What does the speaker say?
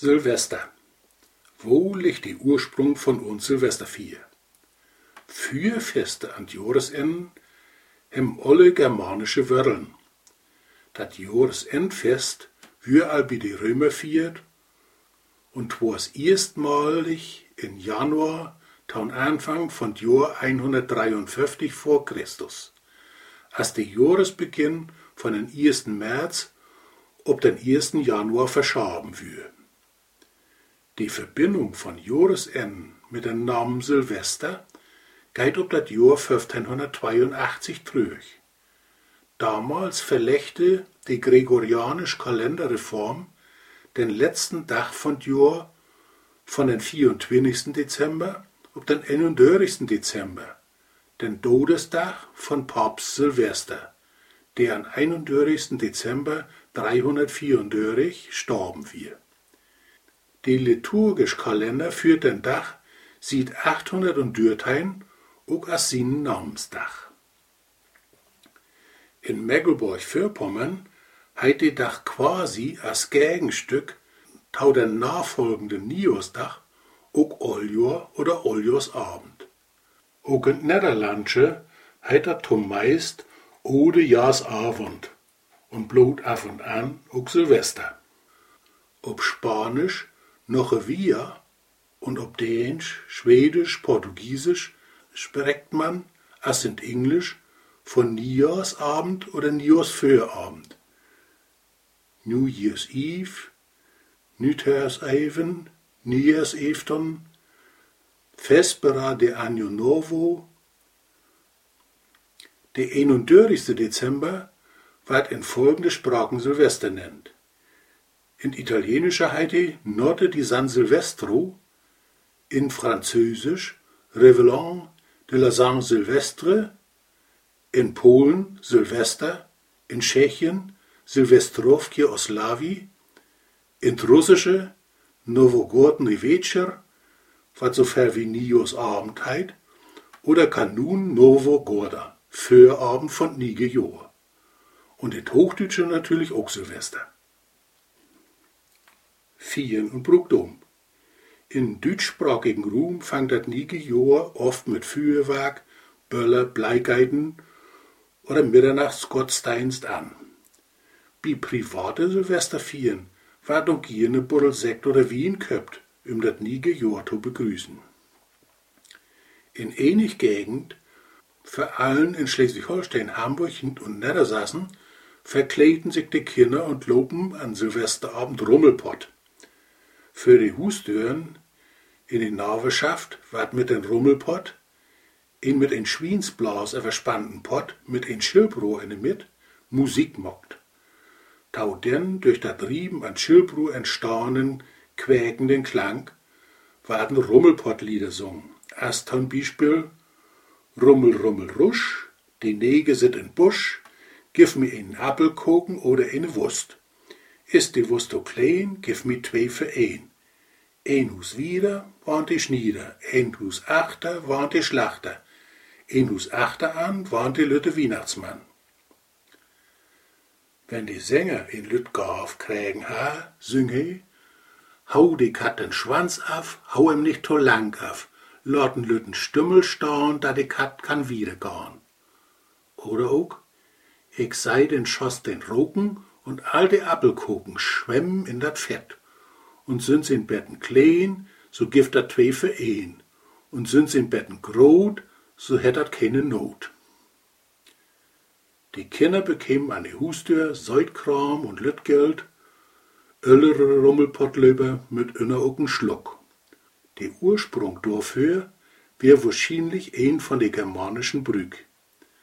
Silvester. Wo liegt der Ursprung von uns Silvesterfeier? Für Feste an Jahresenden haben alle germanische Wörteln. Das Jahresendfest wird all bei die Römer feiert und was erstmalig in Januar, taun Anfang von Jahr 153 vor Christus, als der Jahresbeginn von den 1. März ob den 1. Januar verschoben wird. Die Verbindung von Jahresenden mit dem Namen Silvester geht ob das Jahr 1582 durch. Damals verlegte die gregorianische Kalenderreform den letzten Tag von Jahr von den 24. Dezember auf den 31. Dezember, den Todestag von Papst Silvester, der am 31. Dezember 334 gestorben wird. Die liturgische Kalender führt den Tag seit 813 auch als seinen Namenstag. In Mecklenburg-Vorpommern heißt der Tag quasi als Gegenstück tau den nachfolgenden Nijorstag auch Oljahr oder Oljaarsabend. Auch in Niederlandsche heißt das zumeist Ode Jahresabend und bloß ab und an auch Silvester. Ob Spanisch noch Via und ob Dänisch, Schwedisch, Portugiesisch spricht man, als in Englisch, von Neujahrsabend oder Neujahrsvorabend. New Year's Eve, Nyttårsafton, Nyårsafton, Vespera de Año Novo. Der 31. Dezember wird in folgende Sprachen Silvester nennt. In italienischer Heide Notte di San Silvestro, in Französisch Réveillon de la Saint Sylvestre, in Polen Silvester, in Tschechien Silvestrovki Oslavi, in Russische Novogodny Večer, was so viel wie Neujahrsabend heißt, oder Kanun Novogoda, Vorabend von Nige Jahr. Und in Hochdeutsche natürlich auch Silvester. Feiern und Brauchtum. In deutschsprachigen Raum fängt das Nige Jahr oft mit Feuerwerk, Böller, Bleikeiten oder Mitternachtsgottesdienst an. Bei private Silvesterfeiern wird auch hier eine Buddel Sekt oder Wein köpt, das Nige Jahr zu begrüßen. In ähnlich Gegend, vor allem in Schleswig-Holstein, Hamburg und Niedersachsen, verkleiden sich die Kinder und loben an Silvesterabend Rummelpott. Für die Hustüren in die Nachbarschaft wird mit dem Rummelpott mit ein Schwiensblas verspannten Pott mit ein Schilprohr in der Mitte Musik mockt. Tau denn durch das Rieben an Schilprohr entstehenden, quäkenden Klang werden Rummelpottlieder sungen. Erst zum Beispiel Rummel, Rummel, Rusch, die Neger sit in Busch, gif mi einen Apfelkuchen oder eine Wurst. Ist die Wurst so klein, gif mi 2 für 1. Ein Hus wieder, warnt die Schnieder, ein Hus achter, warnt die Schlachter, ein Hus achter an, warnt die Lütte Weihnachtsmann. Wenn die Sänger in Lüt Gauf krägen ha, süng he, hau die Kat den Schwanz af, hau ihm nicht to lang af, loten Lütten Stümmel staun, da die Kat kann wieder gahn. Oder auch, ich sei den Schoss den Roken und all die Appelkuchen schwemmen in dat Fett. Und sind in Betten klein, so gift dat 2 für 1. Und sind in Betten grot, so hätt dat keine Not. Die Kinder bekämen an die Hustür Säutkram und Lütgeld, öllere Rummelpottlöber mit inner auch n Schluck. Der Ursprung dafür wär wahrscheinlich ein von den germanischen Brück.